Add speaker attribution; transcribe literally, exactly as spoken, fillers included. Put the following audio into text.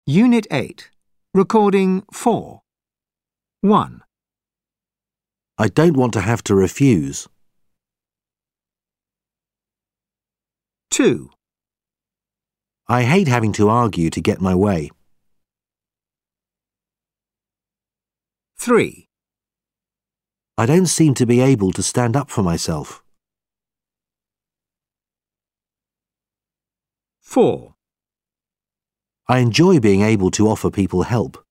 Speaker 1: Unit eight. Recording four. one.
Speaker 2: I don't want to have to refuse.
Speaker 1: two.
Speaker 2: I hate having to argue to get my way.
Speaker 1: three.
Speaker 2: I don't seem to be able to stand up for myself.
Speaker 1: four.
Speaker 2: I enjoy being able to offer people help.